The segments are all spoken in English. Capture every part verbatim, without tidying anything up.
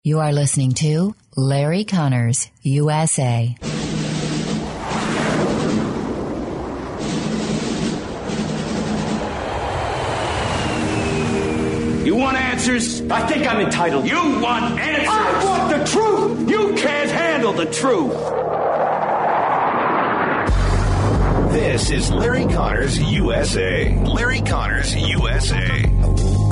You are listening to Larry Connors, U S A. You want answers? I think I'm entitled. You want answers? I want the truth! You can't handle the truth! This is Larry Connors, U S A. Larry Connors, U S A.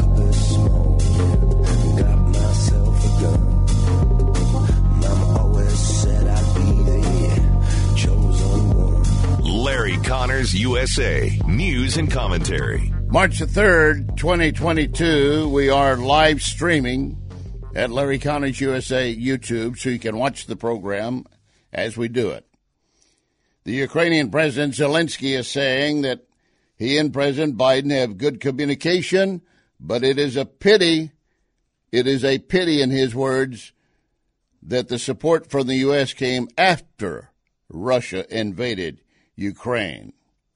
Larry Connors, U S A. News and commentary. March the third, twenty twenty-two, we are live streaming at Larry Connors U S A YouTube, so you can watch the program as we do it. The Ukrainian President Zelensky is saying that he and President Biden have good communication, but it is a pity, it is a pity in his words, that the support from the U S came after Russia invaded Ukraine.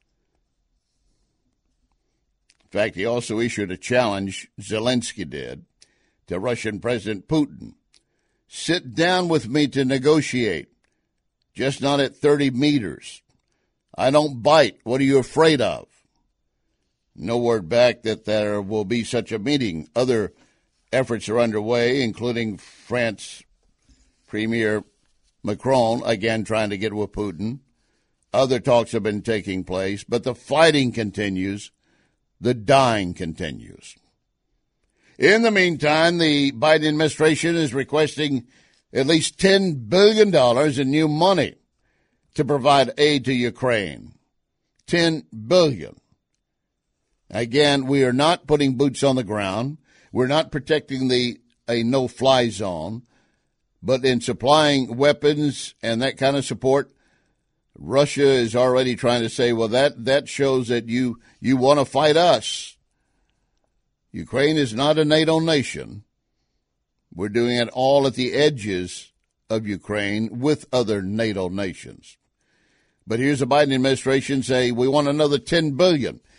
In fact, he also issued a challenge, Zelensky did, to Russian President Putin. Sit down with me to negotiate, just not at thirty meters. I don't bite. What are you afraid of? No word back that there will be such a meeting. Other efforts are underway, including France Premier Macron, again trying to get with Putin. Other talks have been taking place, but the fighting continues. The dying continues. In the meantime, the Biden administration is requesting at least ten billion dollars in new money to provide aid to Ukraine. ten billion dollars. Again, we are not putting boots on the ground. We're not protecting the a no-fly zone. But in supplying weapons and that kind of support, Russia is already trying to say, well, that, that shows that you, you want to fight us. Ukraine is not a NATO nation. We're doing it all at the edges of Ukraine with other NATO nations. But here's the Biden administration say, we want another ten billion dollars.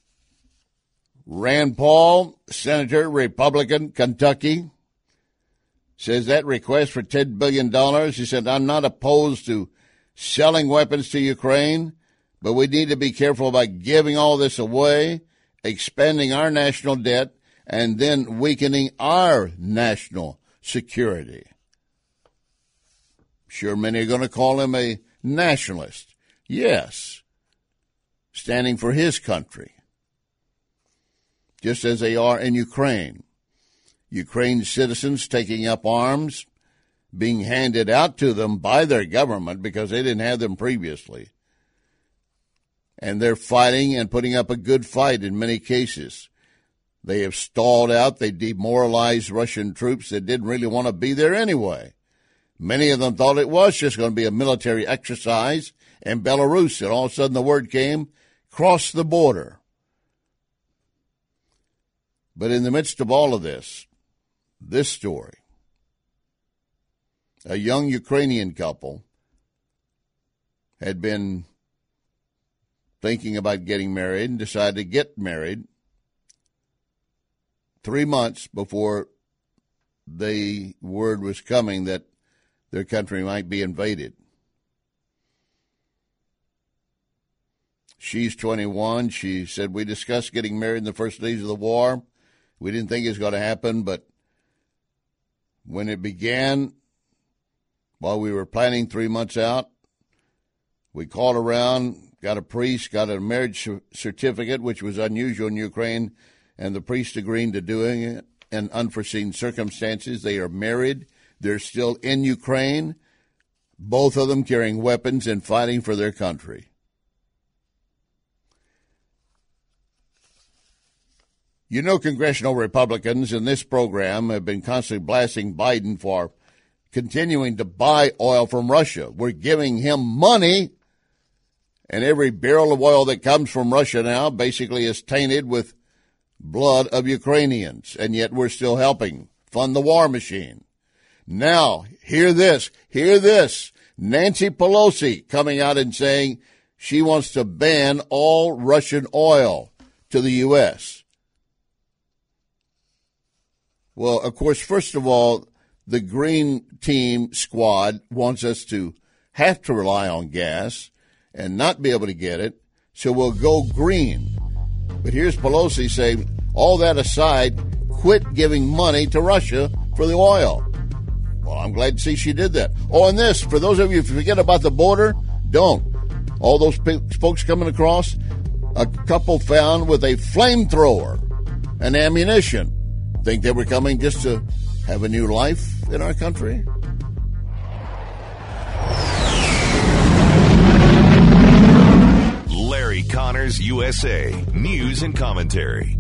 Rand Paul, Senator, Republican, Kentucky, says that request for ten billion dollars, he said, I'm not opposed to selling weapons to Ukraine, but we need to be careful about giving all this away, expanding our national debt, and then weakening our national security. Sure, many are going to call him a nationalist. Yes, standing for his country, just as they are in Ukraine. Ukraine's citizens taking up arms, being handed out to them by their government because they didn't have them previously. And they're fighting and putting up a good fight in many cases. They have stalled out. They demoralized Russian troops that didn't really want to be there anyway. Many of them thought it was just going to be a military exercise in Belarus, and all of a sudden the word came, cross the border. But in the midst of all of this, this story, a young Ukrainian couple had been thinking about getting married and decided to get married three months before the word was coming that their country might be invaded. She's twenty-one. She said, we discussed getting married in the first days of the war. We didn't think it was going to happen, but when it began, while we were planning three months out, we called around, got a priest, got a marriage certificate, which was unusual in Ukraine, and the priest agreed to doing it in unforeseen circumstances. They are married. They're still in Ukraine, both of them carrying weapons and fighting for their country. You know, congressional Republicans in this program have been constantly blasting Biden for continuing to buy oil from Russia. We're giving him money, and every barrel of oil that comes from Russia now basically is tainted with blood of Ukrainians, and yet we're still helping fund the war machine. Now, hear this, hear this. Nancy Pelosi coming out and saying she wants to ban all Russian oil to the U S Well, of course, first of all, the Green Team squad wants us to have to rely on gas and not be able to get it, so we'll go green. But here's Pelosi saying, all that aside, quit giving money to Russia for the oil. Well, I'm glad to see she did that. Oh, and this, for those of you who forget about the border, don't. All those folks coming across, a couple found with a flamethrower and ammunition. Think they were coming just to have a new life in our country? Larry Connors, U S A. News and commentary.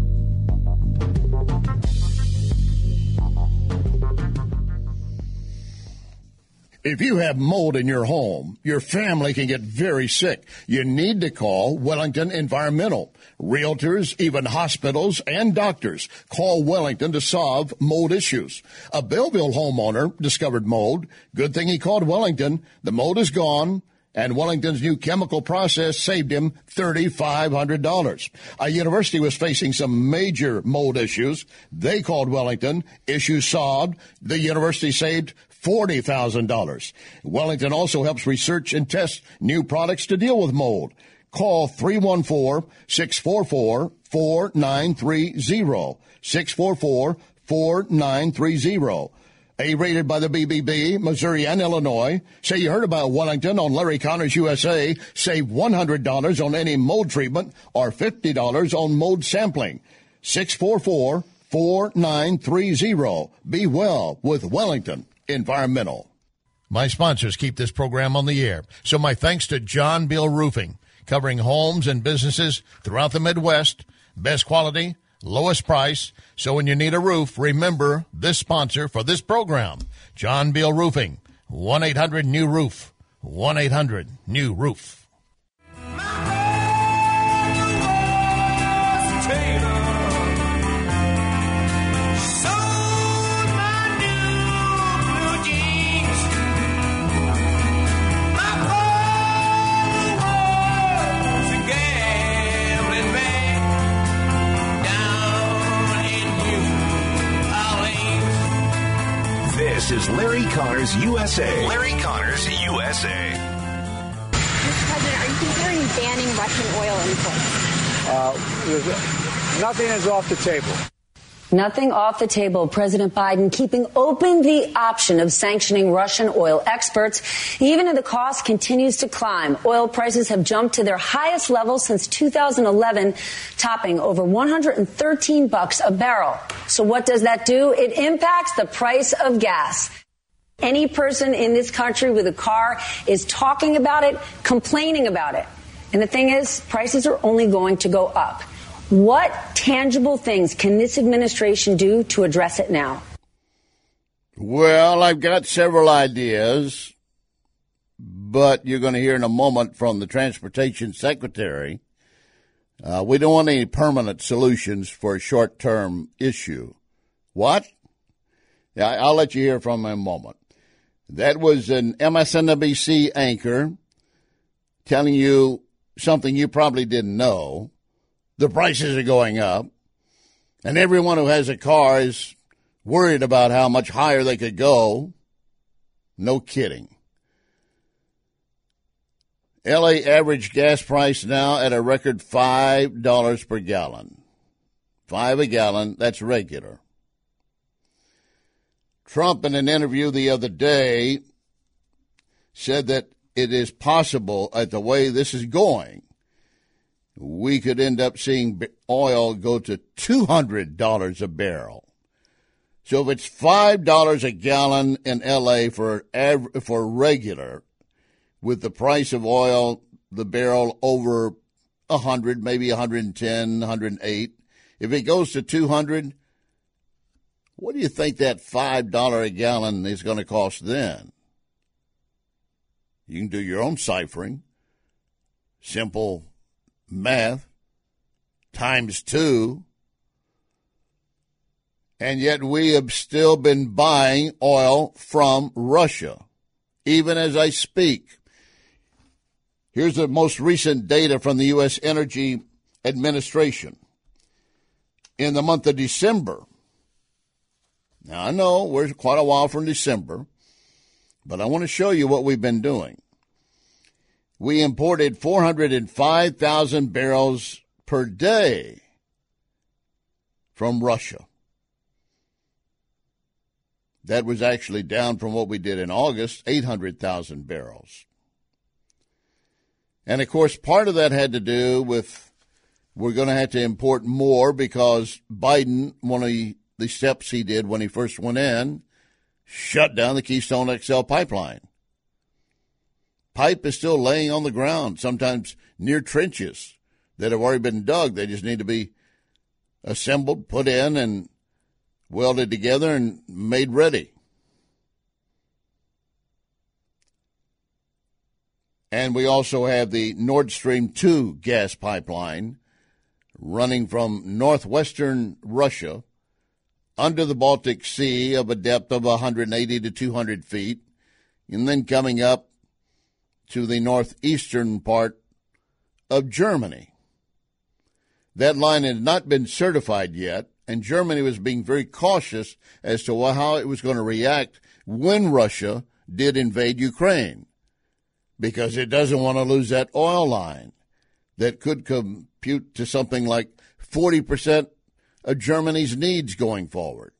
If you have mold in your home, your family can get very sick. You need to call Wellington Environmental. Realtors, even hospitals and doctors call Wellington to solve mold issues. A Belleville homeowner discovered mold. Good thing he called Wellington. The mold is gone, and Wellington's new chemical process saved him three thousand five hundred dollars. A university was facing some major mold issues. They called Wellington. Issues solved. The university saved forty thousand dollars. Wellington also helps research and test new products to deal with mold. Call three one four, six four four, four nine three zero, six four four, four nine three zero. A-rated by the B B B, Missouri and Illinois. Say you heard about Wellington on Larry Connors U S A. Save one hundred dollars on any mold treatment or fifty dollars on mold sampling. six four four, four nine three zero. Be well with Wellington Environmental. My sponsors keep this program on the air, so my thanks to John Beal Roofing, covering homes and businesses throughout the Midwest. Best quality, lowest price. So when you need a roof, remember this sponsor for this program, John Beal Roofing, one eight hundred new roof, one eight hundred new roof. This is Larry Connors U S A. Larry Connors U S A. Mister President, are you considering banning Russian oil imports? Uh, nothing is off the table. Nothing off the table. President Biden keeping open the option of sanctioning Russian oil exports, even as the cost continues to climb. Oil prices have jumped to their highest level since two thousand eleven, topping over one hundred thirteen bucks a barrel. So what does that do? It impacts the price of gas. Any person in this country with a car is talking about it, complaining about it. And the thing is, prices are only going to go up. What tangible things can this administration do to address it now? Well, I've got several ideas, but you're going to hear in a moment from the Transportation Secretary. Uh, we don't want any permanent solutions for a short-term issue. What? Yeah, I'll let you hear from him in a moment. That was an M S N B C anchor telling you something you probably didn't know. The prices are going up, and everyone who has a car is worried about how much higher they could go. No kidding. L A average gas price now at a record five dollars per gallon. Five a gallon, that's regular. Trump, in an interview the other day, said that it is possible, at the way this is going, we could end up seeing oil go to two hundred dollars a barrel. So if it's five dollars a gallon in L A for for regular, with the price of oil, the barrel over one hundred, maybe one hundred ten, one hundred eight, if it goes to two hundred, what do you think that five dollars a gallon is going to cost then? You can do your own ciphering. Simple math, times two, and yet we have still been buying oil from Russia, even as I speak. Here's the most recent data from the U S Energy Administration. In the month of December, Now, I know we're quite a while from December, but I want to show you what we've been doing. We imported four hundred five thousand barrels per day from Russia. That was actually down from what we did in August, eight hundred thousand barrels. And, of course, part of that had to do with we're going to have to import more because Biden, one of the, the steps he did when he first went in, shut down the Keystone X L pipeline. Pipe is still laying on the ground, sometimes near trenches that have already been dug. They just need to be assembled, put in, and welded together and made ready. And we also have the Nord Stream two gas pipeline running from northwestern Russia under the Baltic Sea of a depth of one hundred eighty to two hundred feet, and then coming up to the northeastern part of Germany. That line had not been certified yet, and Germany was being very cautious as to how it was going to react when Russia did invade Ukraine, because it doesn't want to lose that oil line that could compute to something like forty percent of Germany's needs going forward.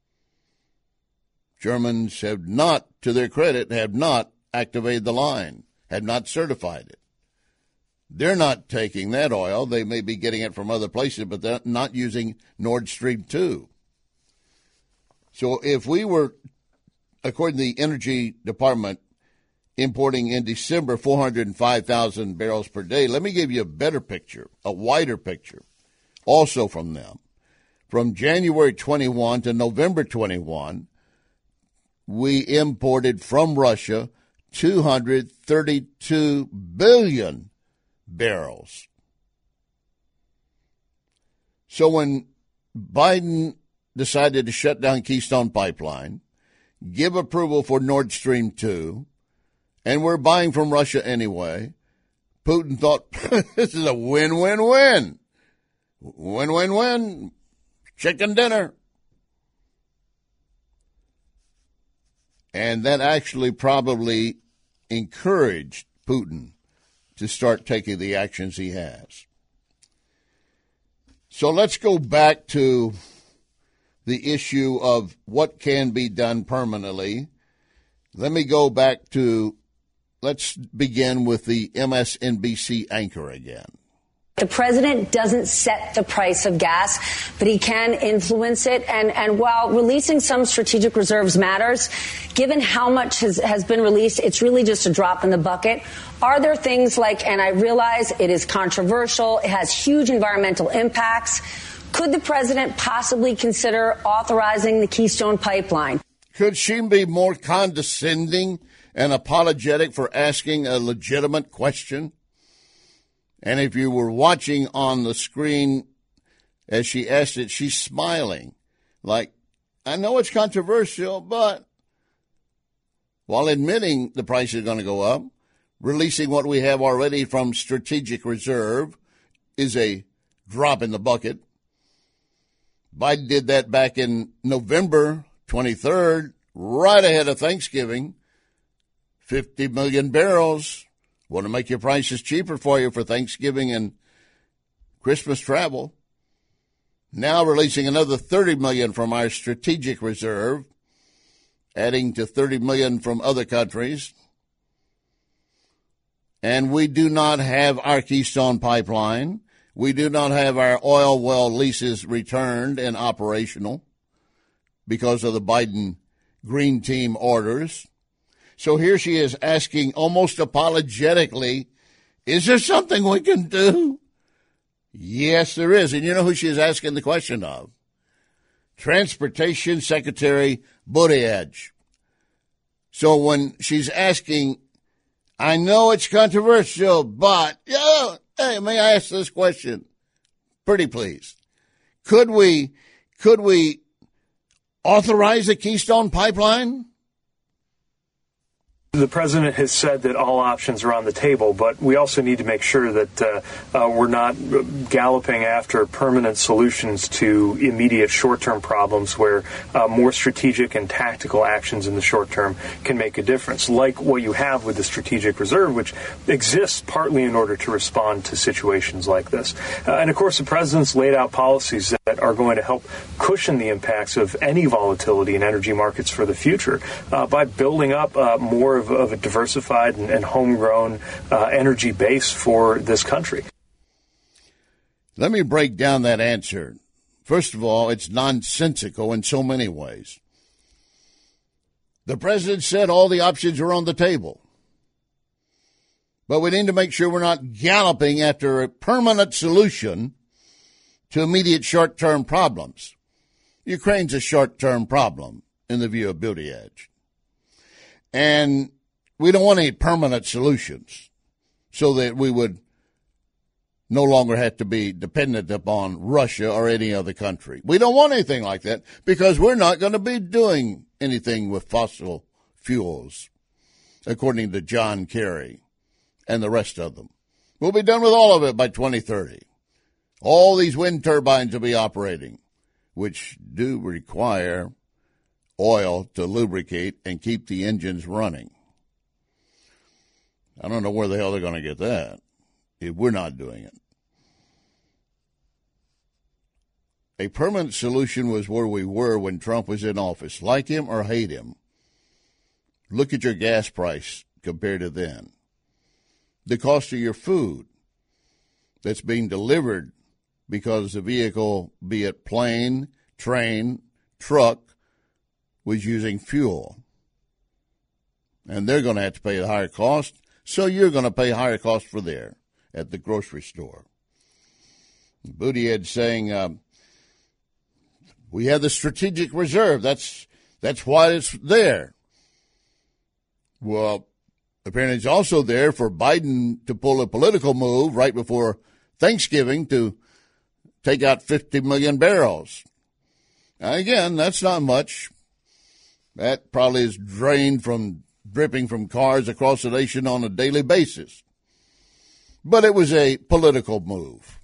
Germans have not, to their credit, have not activated the line, have not certified it. They're not taking that oil. They may be getting it from other places, but they're not using Nord Stream two. So if we were, according to the Energy Department, importing in December four hundred five thousand barrels per day, let me give you a better picture, a wider picture, also from them. From January twenty-first to November twenty-first, we imported from Russia two hundred thirty-two billion barrels. So when Biden decided to shut down Keystone Pipeline, give approval for Nord Stream two, and we're buying from Russia anyway, Putin thought, this is a win-win-win. Win-win-win. Chicken dinner. And that actually probably encouraged Putin to start taking the actions he has. So let's go back to the issue of what can be done permanently. Let me go back to, let's begin with the M S N B C anchor again. The president doesn't set the price of gas, but he can influence it. And, and while releasing some strategic reserves matters, given how much has, has been released, it's really just a drop in the bucket. Are there things like, and I realize it is controversial, it has huge environmental impacts, could the president possibly consider authorizing the Keystone Pipeline? Could she be more condescending and apologetic for asking a legitimate question? And if you were watching on the screen as she asked it, she's smiling. Like, I know it's controversial, but while admitting the price is going to go up, releasing what we have already from strategic reserve is a drop in the bucket. Biden did that back in November twenty-third, right ahead of Thanksgiving. fifty million barrels. Want to make your prices cheaper for you for Thanksgiving and Christmas travel. Now releasing another thirty million dollars from our strategic reserve, adding to thirty million dollars from other countries. And we do not have our Keystone Pipeline. We do not have our oil well leases returned and operational because of the Biden Green Team orders. So here she is asking almost apologetically, is there something we can do? Yes, there is. And you know who she is asking the question of? Transportation Secretary Buttigieg. So when she's asking, I know it's controversial, but, yeah, hey, may I ask this question? Pretty please. Could we, could we authorize the Keystone Pipeline? The president has said that all options are on the table, but we also need to make sure that uh, uh, we're not galloping after permanent solutions to immediate short-term problems where uh, more strategic and tactical actions in the short term can make a difference, like what you have with the strategic reserve, which exists partly in order to respond to situations like this. Uh, and, of course, the president's laid out policies that are going to help cushion the impacts of any volatility in energy markets for the future uh, by building up uh, more of, of a diversified and, and homegrown uh, energy base for this country. Let me break down that answer. First of all, it's nonsensical in so many ways. The president said all the options are on the table. But we need to make sure we're not galloping after a permanent solution to immediate short-term problems. Ukraine's a short-term problem in the view of Buttigieg. And we don't want any permanent solutions so that we would no longer have to be dependent upon Russia or any other country. We don't want anything like that because we're not going to be doing anything with fossil fuels, according to John Kerry and the rest of them. We'll be done with all of it by twenty thirty. All these wind turbines will be operating, which do require oil to lubricate and keep the engines running. I don't know where the hell they're going to get that if we're not doing it. A permanent solution was where we were when Trump was in office. Like him or hate him, look at your gas price compared to then. The cost of your food that's being delivered because the vehicle, be it plane, train, truck, was using fuel. And they're going to have to pay a higher cost, so you're going to pay a higher cost for there at the grocery store. Buttigieg saying, um, we have the strategic reserve. That's that's why it's there. Well, apparently it's also there for Biden to pull a political move right before Thanksgiving to take out fifty million barrels. Now, again, that's not much. That probably is drained from dripping from cars across the nation on a daily basis. But it was a political move.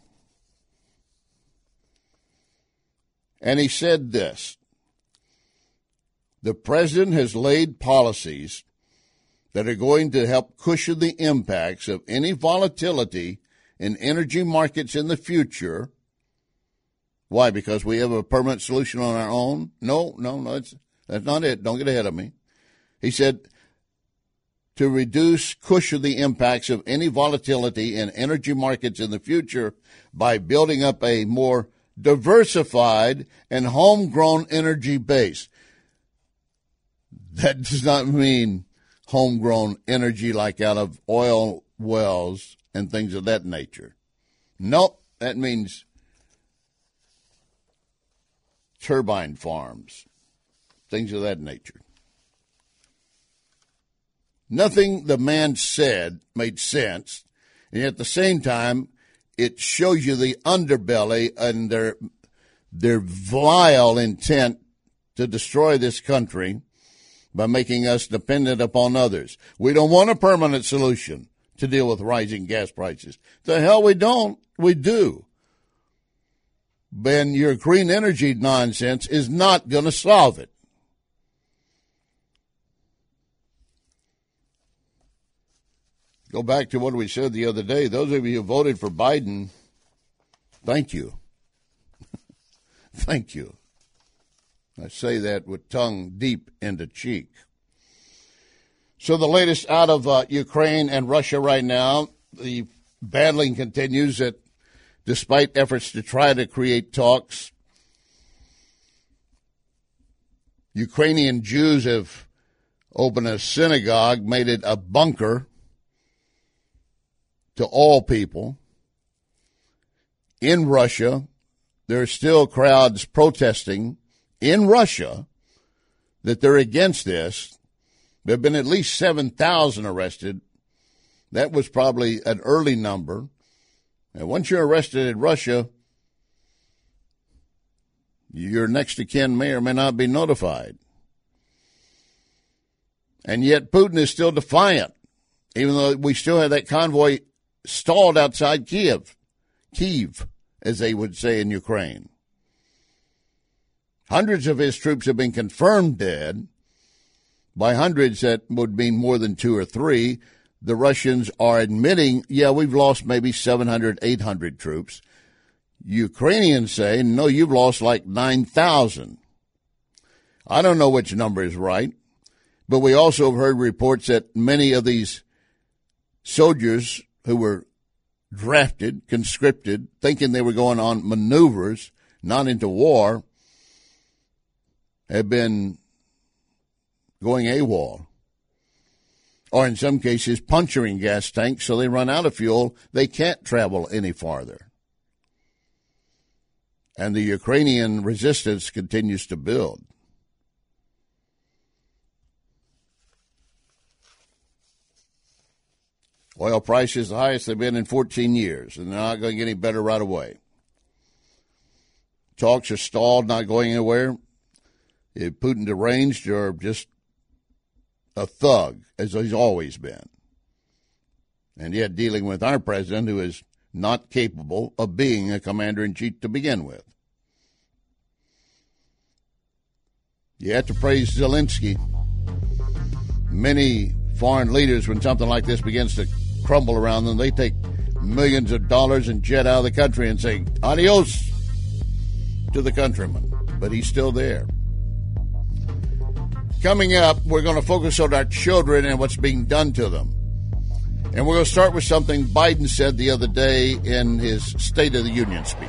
And he said this: the president has laid policies that are going to help cushion the impacts of any volatility in energy markets in the future. Why? Because we have a permanent solution on our own? No, no, no, it's, that's not it. Don't get ahead of me. He said to reduce, cushion the impacts of any volatility in energy markets in the future by building up a more diversified and homegrown energy base. That does not mean homegrown energy like out of oil wells and things of that nature. Nope, that means turbine farms, things of that nature. Nothing the man said made sense, and at the same time, it shows you the underbelly and their their vile intent to destroy this country by making us dependent upon others. We don't want a permanent solution to deal with rising gas prices. The hell we don't. We do. Then your green energy nonsense is not going to solve it. Go back to what we said the other day. Those of you who voted for Biden, thank you. Thank you. I say that with tongue deep into cheek. So the latest out of uh, Ukraine and Russia right now, the battling continues that despite efforts to try to create talks, Ukrainian Jews have opened a synagogue, made it a bunker to all people. In Russia, there are still crowds protesting in Russia that they're against this. There have been at least seven thousand arrested. That was probably an early number. And once you're arrested in Russia, your next of kin may or may not be notified. And yet Putin is still defiant, even though we still have that convoy stalled outside Kiev, Kyiv, as they would say in Ukraine. Hundreds of his troops have been confirmed dead. By hundreds, that would mean more than two or three. The Russians are admitting, yeah, we've lost maybe seven hundred, eight hundred troops. Ukrainians say, no, you've lost like nine thousand. I don't know which number is right, but we also have heard reports that many of these soldiers who were drafted, conscripted, thinking they were going on maneuvers, not into war, have been going AWOL, or in some cases puncturing gas tanks so they run out of fuel. They can't travel any farther. And the Ukrainian resistance continues to build. Oil prices the highest they've been in fourteen years, and they're not going to get any better right away. Talks are stalled, not going anywhere. Is Putin deranged or just a thug, as he's always been? And yet dealing with our president, who is not capable of being a commander-in-chief to begin with. You have to praise Zelensky. Many foreign leaders, when something like this begins to crumble around them, they take millions of dollars and jet out of the country and say, adios to the countrymen. But he's still there. Coming up, we're going to focus on our children and what's being done to them. And we're going to start with something Biden said the other day in his State of the Union speech.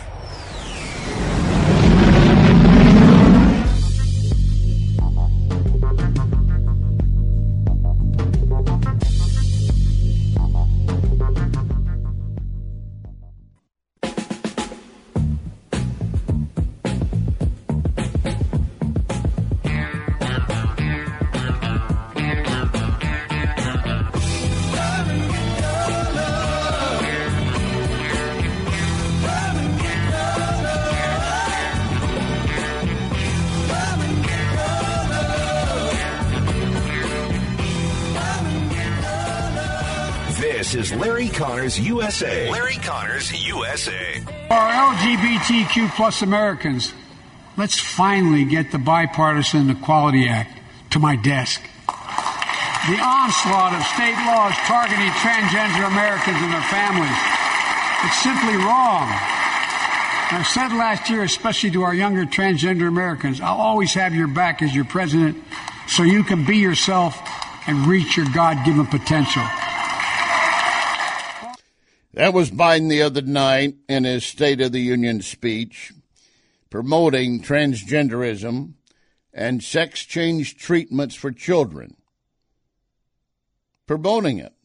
This is Larry Connors U S A. Larry Connors U S A. Our L G B T Q plus Americans, let's finally get the Bipartisan Equality Act to my desk. The onslaught of state laws targeting transgender Americans and their families, it's simply wrong. And I've said last year, especially to our younger transgender Americans, I'll always have your back as your president so you can be yourself and reach your God-given potential. That was Biden the other night in his State of the Union speech, promoting transgenderism and sex change treatments for children. Promoting it.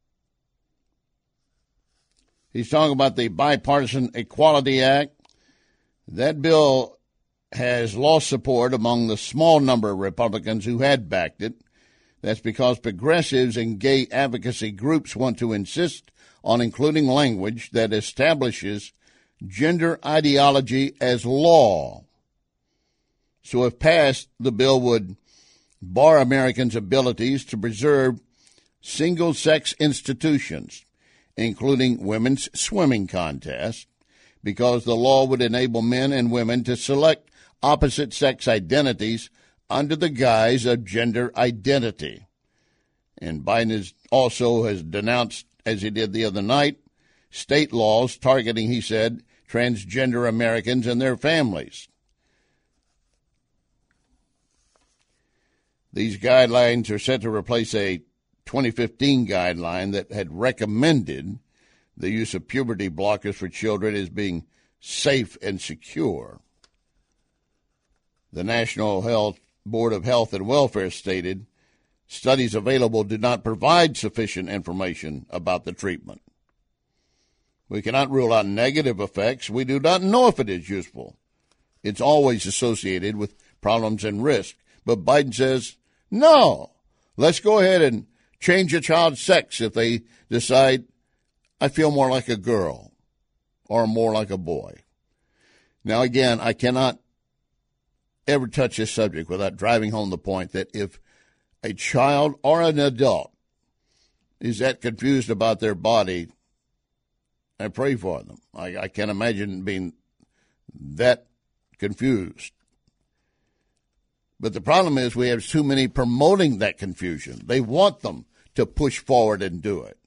He's talking about the Bipartisan Equality Act. That bill has lost support among the small number of Republicans who had backed it. That's because progressives and gay advocacy groups want to insist on including language that establishes gender ideology as law. So if passed, the bill would bar Americans' abilities to preserve single-sex institutions, including women's swimming contests, because the law would enable men and women to select opposite-sex identities under the guise of gender identity. And Biden is also has denounced, as he did the other night, state laws targeting, he said, transgender Americans and their families. These guidelines are set to replace a twenty fifteen guideline that had recommended the use of puberty blockers for children as being safe and secure. The National Health Board of Health and Welfare stated, studies available do not provide sufficient information about the treatment. We cannot rule out negative effects. We do not know if it is useful. It's always associated with problems and risk. But Biden says, no, let's go ahead and change a child's sex if they decide, I feel more like a girl or more like a boy. Now, again, I cannot ever touch this subject without driving home the point that if a child or an adult is that confused about their body, I pray for them. I, I can't imagine being that confused. But the problem is we have too many promoting that confusion. They want them to push forward and do it.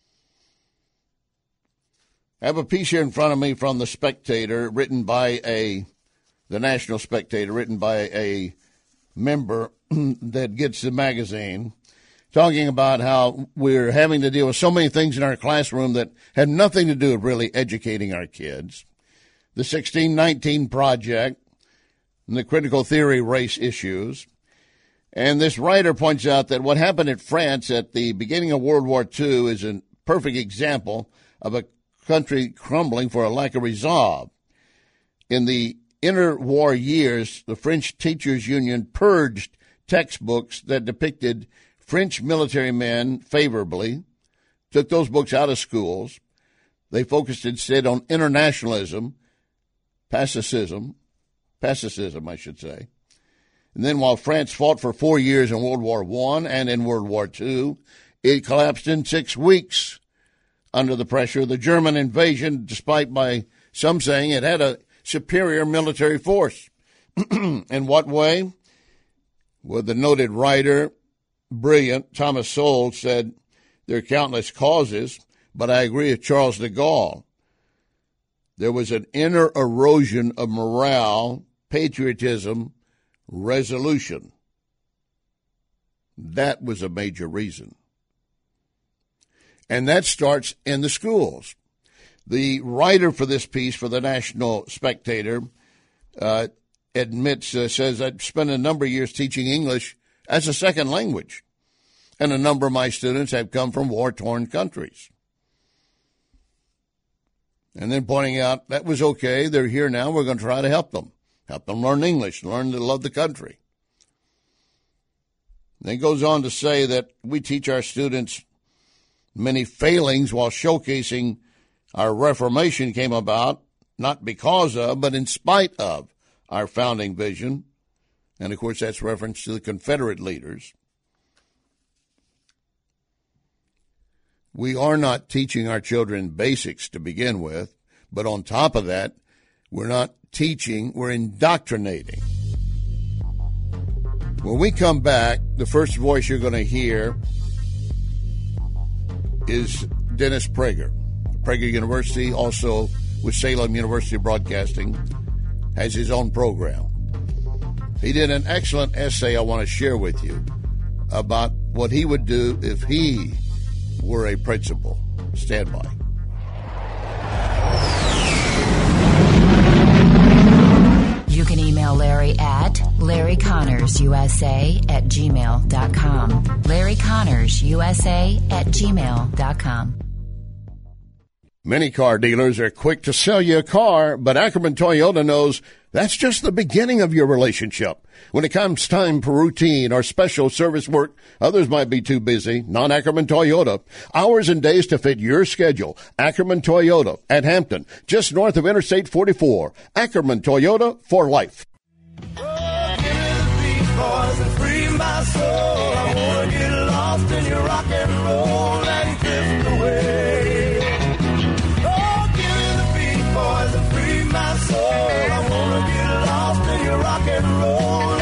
I have a piece here in front of me from The Spectator, written by a, the National Spectator, written by a member that gets the magazine, talking about how we're having to deal with so many things in our classroom that had nothing to do with really educating our kids. The sixteen nineteen Project, and the critical theory race issues. And this writer points out that what happened in France at the beginning of World War Two is a perfect example of a country crumbling for a lack of resolve. In the interwar years, the French Teachers Union purged textbooks that depicted French military men favorably, took those books out of schools. They focused instead on internationalism, pacifism, pacifism, I should say. And then while France fought for four years in World War One and in World War Two, it collapsed in six weeks under the pressure of the German invasion, despite by some saying it had a superior military force. In what way? Well, the noted writer, brilliant Thomas Sowell, said there are countless causes, but I agree with Charles de Gaulle. There was an inner erosion of morale, patriotism, resolution. That was a major reason. And that starts in the schools. The writer for this piece for the National Spectator uh, admits, uh, says, I've spent a number of years teaching English as a second language, and a number of my students have come from war-torn countries. And then pointing out that was okay, they're here now, we're going to try to help them, help them learn English, learn to love the country. Then goes on to say that we teach our students many failings while showcasing our Reformation came about, not because of, but in spite of our founding vision. And, of course, that's reference to the Confederate leaders. We are not teaching our children basics to begin with, but on top of that, we're not teaching, we're indoctrinating. When we come back, the first voice you're going to hear is Dennis Prager. Prager University, also with Salem University Broadcasting, has his own program. He did an excellent essay I want to share with you about what he would do if he were a principal. Stand by. You can email Larry at Larry Connors U S A at gmail dot com. Larry Connors U S A at gmail dot com. Many car dealers are quick to sell you a car, but Ackerman Toyota knows that's just the beginning of your relationship. When it comes time for routine or special service work, others might be too busy. Not Ackerman Toyota. Hours and days to fit your schedule. Ackerman Toyota at Hampton, just north of Interstate forty-four. Ackerman Toyota for life. Oh, give me the beat, boys, and free my soul. I want to get lost in your rock and roll and drift away. My soul, I wanna get lost in your rock and roll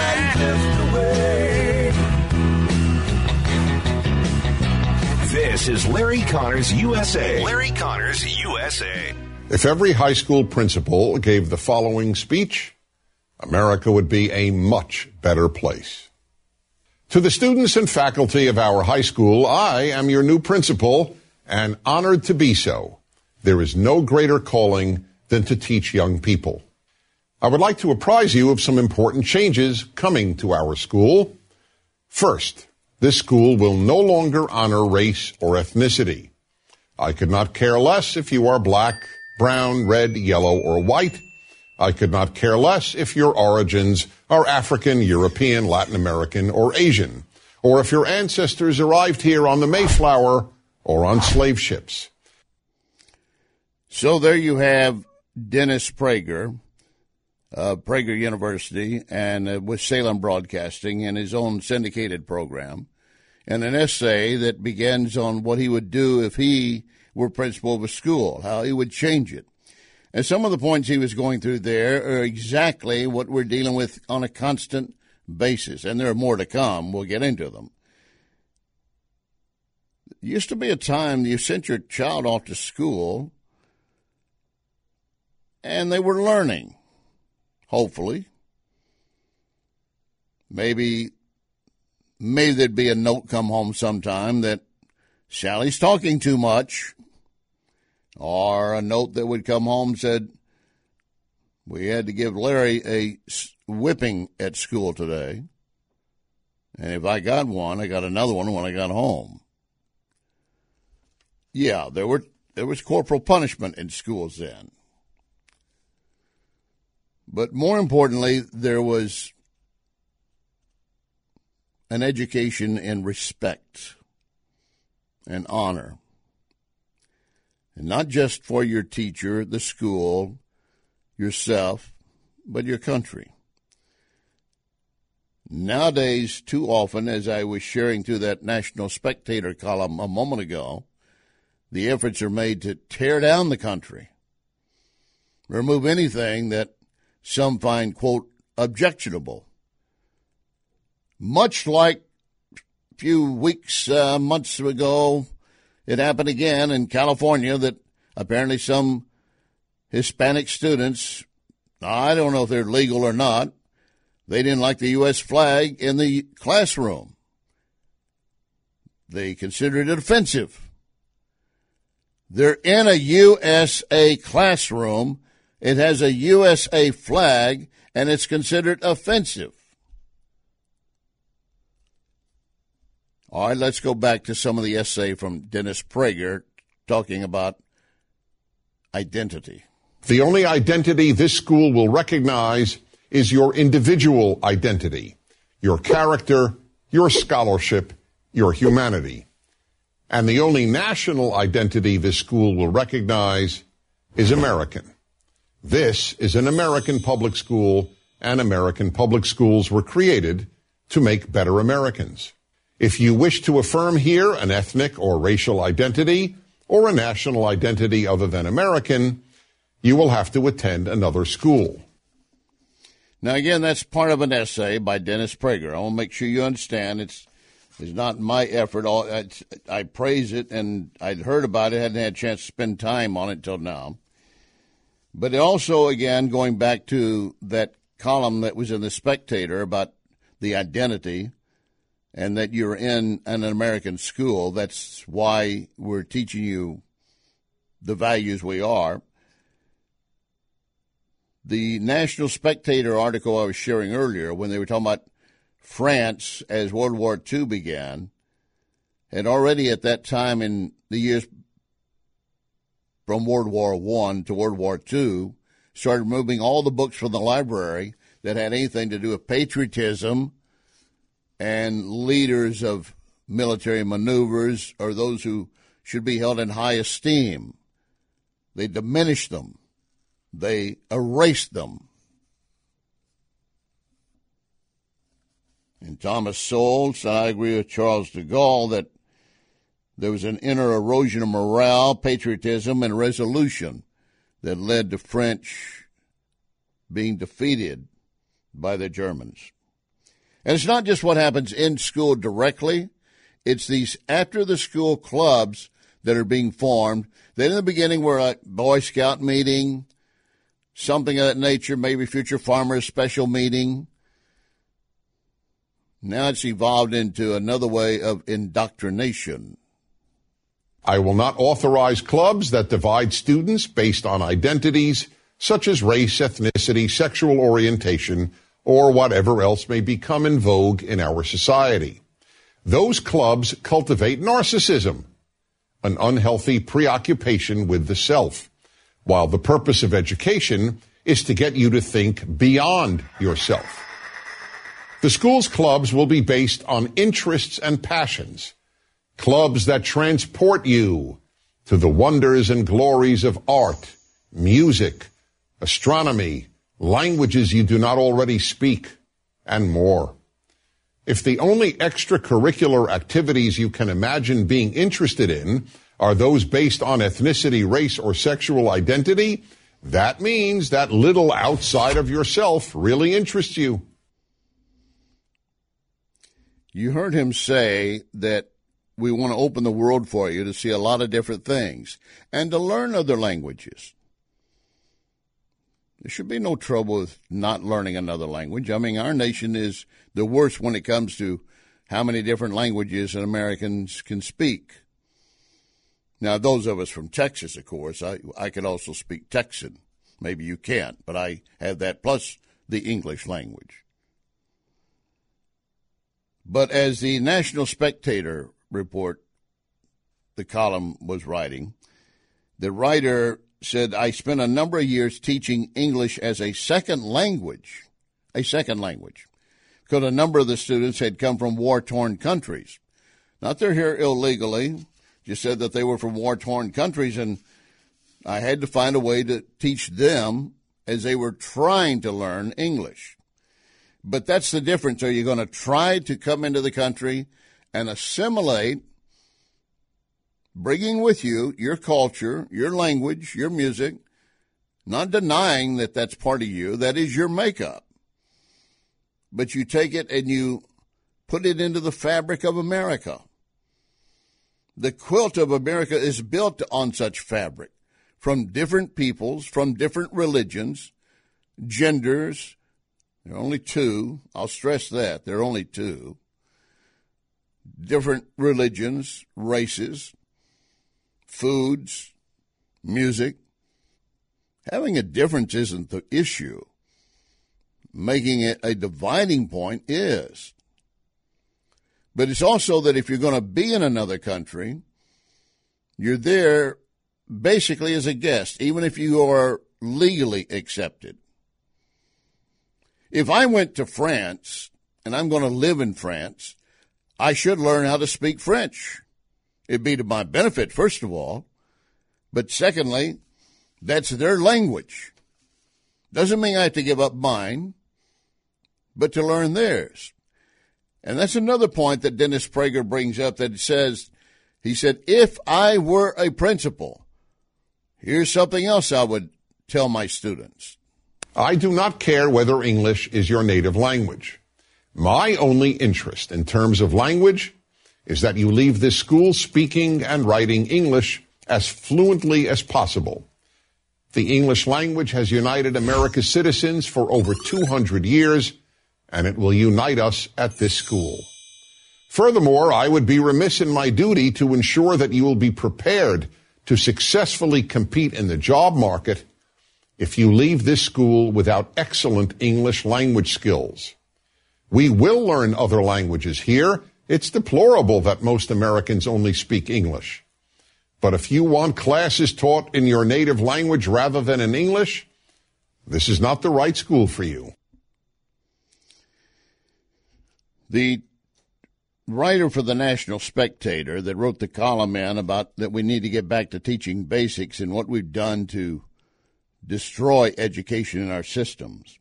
and drift away. This is Larry Connors U S A. Larry Connors U S A. If every high school principal gave the following speech, America would be a much better place. To the students and faculty of our high school, I am your new principal and honored to be so. There is no greater calling than to teach young people. I would like to apprise you of some important changes coming to our school. First, this school will no longer honor race or ethnicity. I could not care less if you are black, brown, red, yellow, or white. I could not care less if your origins are African, European, Latin American, or Asian, or if your ancestors arrived here on the Mayflower or on slave ships. So there you have Dennis Prager, uh, Prager University and uh, with Salem Broadcasting and his own syndicated program, and an essay that begins on what he would do if he were principal of a school, how he would change it. And some of the points he was going through there are exactly what we're dealing with on a constant basis, and there are more to come. We'll get into them. There used to be a time you sent your child off to school and they were learning, hopefully. Maybe, maybe there'd be a note come home sometime that Sally's talking too much, or a note that would come home said, we had to give Larry a whipping at school today, and if I got one, I got another one when I got home. Yeah, there were there was corporal punishment in schools then. But more importantly, there was an education in respect and honor. And not just for your teacher, the school, yourself, but your country. Nowadays, too often, as I was sharing through that National Spectator column a moment ago, the efforts are made to tear down the country, remove anything that some find, quote, objectionable. Much like a few weeks, uh, months ago, it happened again in California that apparently some Hispanic students, I don't know if they're legal or not, they didn't like the U S flag in the classroom. They considered it offensive. They're in a U S A classroom. It has a U S A flag, and it's considered offensive. All right, let's go back to some of the essay from Dennis Prager talking about identity. The only identity this school will recognize is your individual identity, your character, your scholarship, your humanity. And the only national identity this school will recognize is American. This is an American public school, and American public schools were created to make better Americans. If you wish to affirm here an ethnic or racial identity or a national identity other than American, you will have to attend another school. Now, again, that's part of an essay by Dennis Prager. I want to make sure you understand it's it's not my effort. It's, I praise it, and I'd heard about it, hadn't had a chance to spend time on it until now. But also, again, going back to that column that was in The Spectator about the identity and that you're in an American school, that's why we're teaching you the values we are. The National Spectator article I was sharing earlier, when they were talking about France as World War Two began, had already at that time in the years from World War One to World War Two, started removing all the books from the library that had anything to do with patriotism and leaders of military maneuvers or those who should be held in high esteem. They diminished them. They erased them. And Thomas Sowell said, I agree with Charles de Gaulle that there was an inner erosion of morale, patriotism, and resolution that led to French being defeated by the Germans. And it's not just what happens in school directly. It's these after-the-school clubs that are being formed. Then in the beginning were a Boy Scout meeting, something of that nature, maybe Future Farmers special meeting. Now it's evolved into another way of indoctrination. I will not authorize clubs that divide students based on identities such as race, ethnicity, sexual orientation, or whatever else may become in vogue in our society. Those clubs cultivate narcissism, an unhealthy preoccupation with the self, while the purpose of education is to get you to think beyond yourself. The school's clubs will be based on interests and passions, clubs that transport you to the wonders and glories of art, music, astronomy, languages you do not already speak, and more. If the only extracurricular activities you can imagine being interested in are those based on ethnicity, race, or sexual identity, that means that little outside of yourself really interests you. You heard him say that we want to open the world for you to see a lot of different things and to learn other languages. There should be no trouble with not learning another language. I mean, our nation is the worst when it comes to how many different languages Americans can speak. Now, those of us from Texas, of course, I, I can also speak Texan. Maybe you can't, but I have that plus the English language. But as the National Spectator report, the column was writing, the writer said, I spent a number of years teaching English as a second language, a second language, because a number of the students had come from war-torn countries. Not they're here illegally, just said that they were from war-torn countries, and I had to find a way to teach them as they were trying to learn English. But that's the difference. Are you going to try to come into the country and assimilate, bringing with you your culture, your language, your music, not denying that that's part of you, that is your makeup. But you take it and you put it into the fabric of America. The quilt of America is built on such fabric from different peoples, from different religions, genders. There are only two. I'll stress that. There are only two. Different religions, races, foods, music. Having a difference isn't the issue. Making it a dividing point is. But it's also that if you're going to be in another country, you're there basically as a guest, even if you are legally accepted. If I went to France and I'm going to live in France, I should learn how to speak French. It'd be to my benefit, first of all. But secondly, that's their language. Doesn't mean I have to give up mine, but to learn theirs. And that's another point that Dennis Prager brings up, that it says, he said, if I were a principal, here's something else I would tell my students. I do not care whether English is your native language. My only interest in terms of language is that you leave this school speaking and writing English as fluently as possible. The English language has united America's citizens for over two hundred years, and it will unite us at this school. Furthermore, I would be remiss in my duty to ensure that you will be prepared to successfully compete in the job market if you leave this school without excellent English language skills. We will learn other languages here. It's deplorable that most Americans only speak English. But if you want classes taught in your native language rather than in English, this is not the right school for you. The writer for the National Spectator that wrote the column in about that we need to get back to teaching basics and what we've done to destroy education in our systems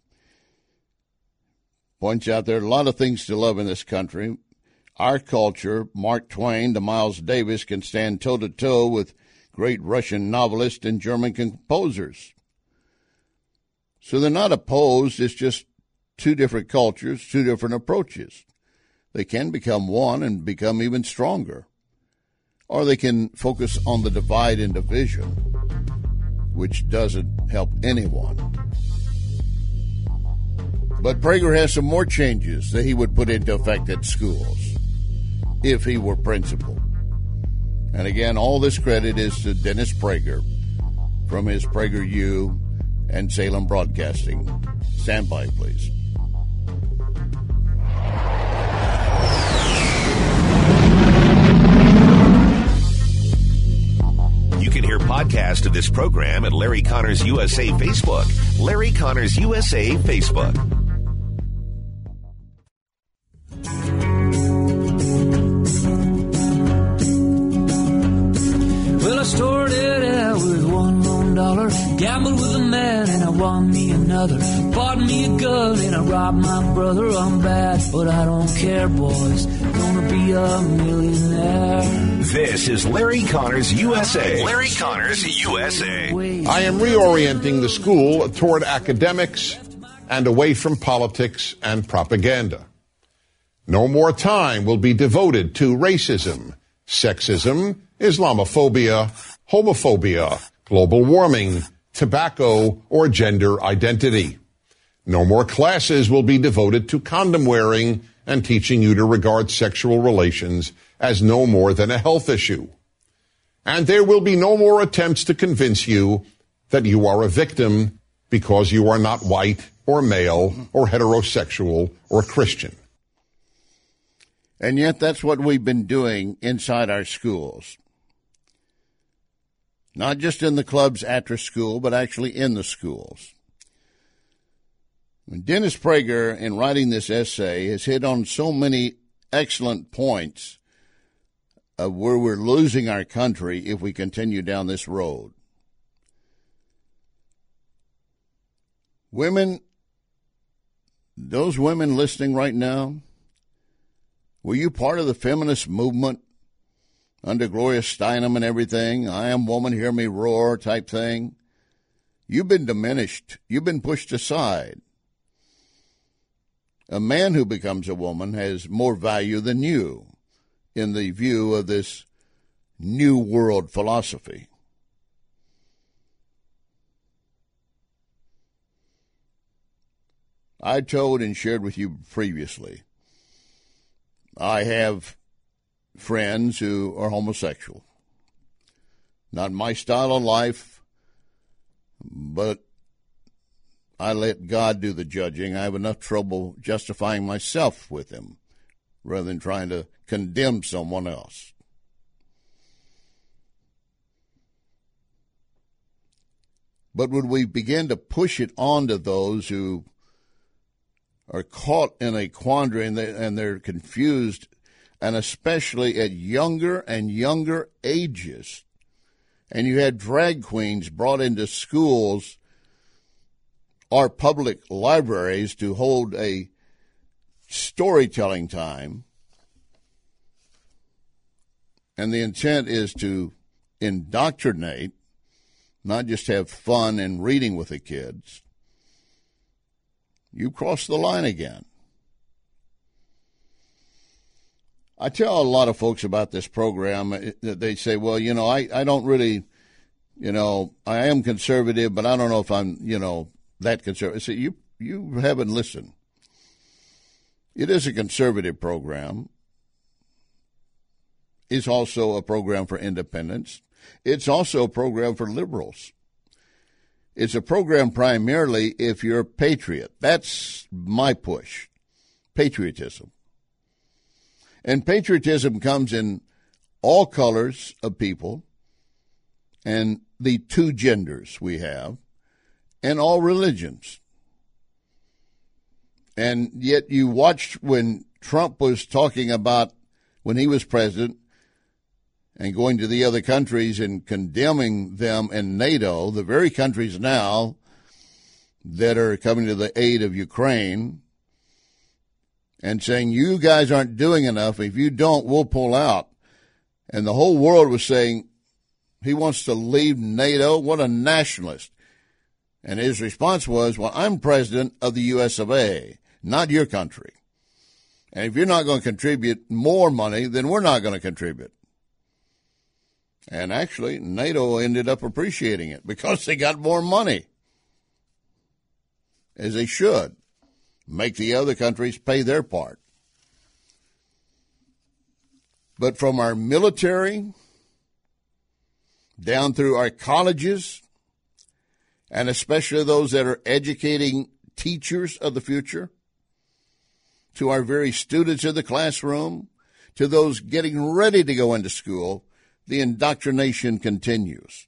points out there are a lot of things to love in this country. Our culture, Mark Twain to Miles Davis, can stand toe-to-toe with great Russian novelists and German composers. So they're not opposed. It's just two different cultures, two different approaches. They can become one and become even stronger. Or they can focus on the divide and division, which doesn't help anyone. But Prager has some more changes that he would put into effect at schools if he were principal. And again, all this credit is to Dennis Prager from his PragerU and Salem Broadcasting. Stand by, please. You can hear podcast of this program at Larry Connors U S A Facebook. Larry Connors U S A Facebook. Well, I started out with one lone dollar, gambled with a man, and I bought me another, bought me a gun, and I robbed my brother. I'm bad, but I don't care, boys. Gonna be a millionaire. This is Larry Connors U S A. Larry Connors U S A. I am reorienting the school toward academics and away from politics and propaganda. No more time will be devoted to racism, sexism, Islamophobia, homophobia, global warming, tobacco, or gender identity. No more classes will be devoted to condom wearing and teaching you to regard sexual relations as no more than a health issue. And there will be no more attempts to convince you that you are a victim because you are not white or male or heterosexual or Christian. And yet that's what we've been doing inside our schools. Not just in the clubs after school, but actually in the schools. Dennis Prager, in writing this essay, has hit on so many excellent points of where we're losing our country if we continue down this road. Women, those women listening right now, were you part of the feminist movement under Gloria Steinem and everything? I am woman, hear me roar type thing. You've been diminished. You've been pushed aside. A man who becomes a woman has more value than you in the view of this new world philosophy. I told and shared with you previously, I have friends who are homosexual. Not my style of life, but I let God do the judging. I have enough trouble justifying myself with him rather than trying to condemn someone else. But when we begin to push it on to those who are caught in a quandary and, they, and they're confused, and especially at younger and younger ages, and you had drag queens brought into schools or public libraries to hold a storytelling time, and the intent is to indoctrinate, not just have fun and reading with the kids, you cross the line again. I tell a lot of folks about this program that they say, well, you know, I, I don't really, you know, I am conservative, but I don't know if I'm, you know, that conservative. I say, you, you haven't listened. It is a conservative program. It's also a program for independents. It's also a program for liberals. It's a program primarily if you're a patriot. That's my push, patriotism. And patriotism comes in all colors of people and the two genders we have and all religions. And yet you watched when Trump was talking about when he was president and going to the other countries and condemning them in NATO, the very countries now that are coming to the aid of Ukraine and saying, you guys aren't doing enough. If you don't, we'll pull out. And the whole world was saying he wants to leave NATO. What a nationalist. And his response was, well, I'm president of the U S of A, not your country. And if you're not going to contribute more money, then we're not going to contribute. And actually, NATO ended up appreciating it because they got more money, as they should. Make the other countries pay their part. But from our military down through our colleges, and especially those that are educating teachers of the future, to our very students in the classroom, to those getting ready to go into school, the indoctrination continues.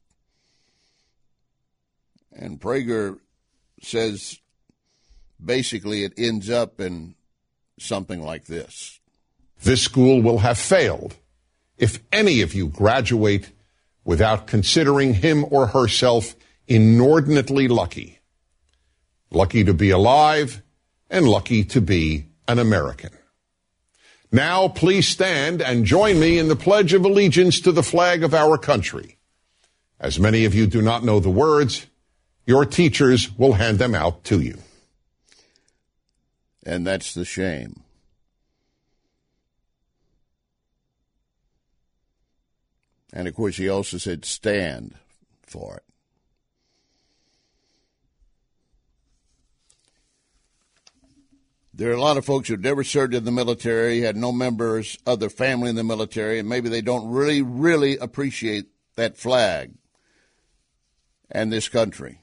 And Prager says basically it ends up in something like this. This school will have failed if any of you graduate without considering him or herself inordinately lucky. lucky to be alive, and lucky to be an American. Now, please stand and join me in the Pledge of Allegiance to the flag of our country. As many of you do not know the words, your teachers will hand them out to you. And that's the shame. And, of course, he also said stand for it. There are a lot of folks who've never served in the military, had no members of their family in the military, and maybe they don't really, really appreciate that flag and this country.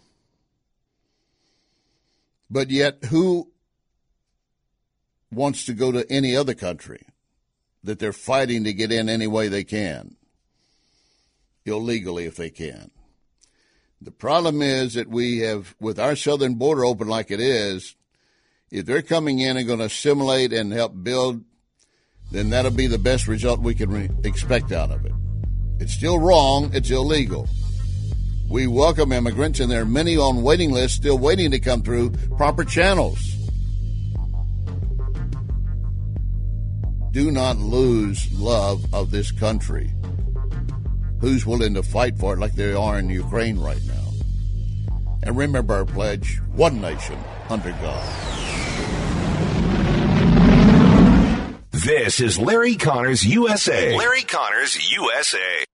But yet, who wants to go to any other country that they're fighting to get in any way they can? Illegally if they can. The problem is that we have, with our southern border open like it is, if they're coming in and going to assimilate and help build, then that'll be the best result we can re- expect out of it. It's still wrong. It's illegal. We welcome immigrants, and there are many on waiting lists still waiting to come through proper channels. Do not lose love of this country. Who's willing to fight for it like they are in Ukraine right now? And remember our pledge, one nation under God. This is Larry Connors U S A. Larry Connors U S A.